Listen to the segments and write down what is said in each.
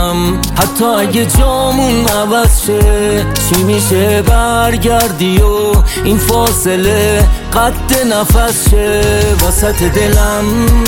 ندارم. حتی اگه جامون عوض شه چی میشه برگردی و این فاصله قد نفس شه وسط دلم.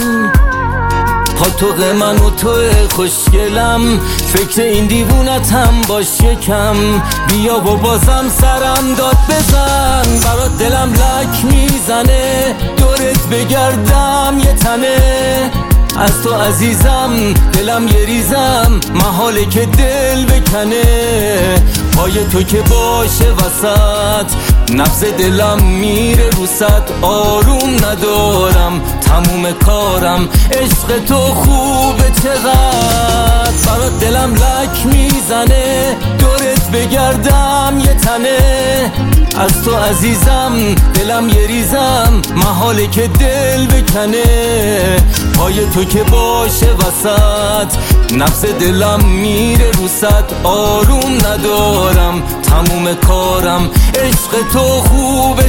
پاتوق من و توی خوشگلم، فکر این دیوونتم باش یکم. بیا و بازم سرم داد بزن، برات دلم لک میزنه، دورت بگردم یه تنه. از تو عزیزم دلم یه ریزم، محاله که دل بکنه. پای تو که باشه وسط، نبض دلم میره رو صد. آروم ندارم تموم کارم، عشق تو خوبه چقدر. برات دلم لک میزنه، دورت بگردم یه تنه. از تو عزیزم دلم یه ریزم، محاله که دل بکنه. پای تو که باشه وسط، نبض دلم میره رو صد. آروم ندارم تموم کارم، عشق تو خوبه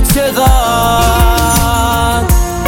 چقدر.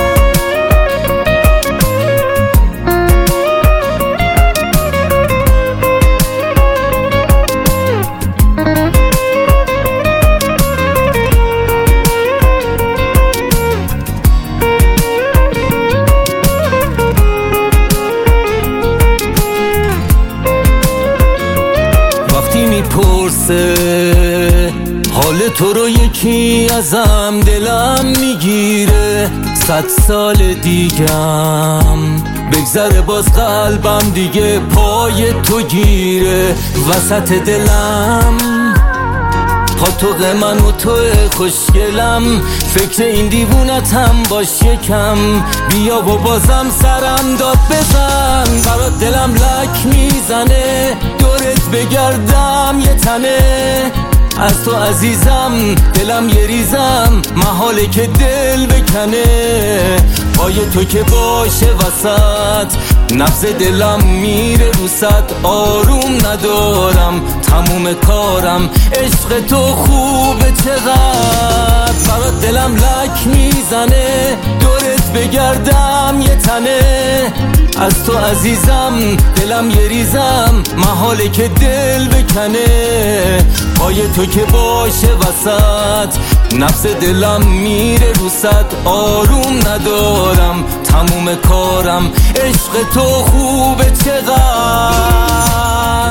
میپرسه حال تو رو یکی ازم، دلم میگیره 100 سال دیگم بگذره باز قلبم دیگه پای تو گیره وسط دلم. پاتوق من و توی خوشگلم، فکر این دیوونتم باش یکم. بیا و بازم سرم داد بزن، برات دلم لک میزنه، دورت بگردم یه تنه. از تو عزیزم دلم یه ریزم، محاله که دل بکنه. پای تو که باشه وسط، نبض دلم میره رو صد. آروم ندارم تموم کارم، عشق تو خوبه چقدر. برات دلم لک میزنه، دورت بگردم یه تنه. از تو عزیزم دلم یه ریزم، محاله که دل بکنه. پای تو که باشه وسط، نبض دلم میره رو صد. آروم ندارم تموم کارم، عشق تو خوبه چقدر.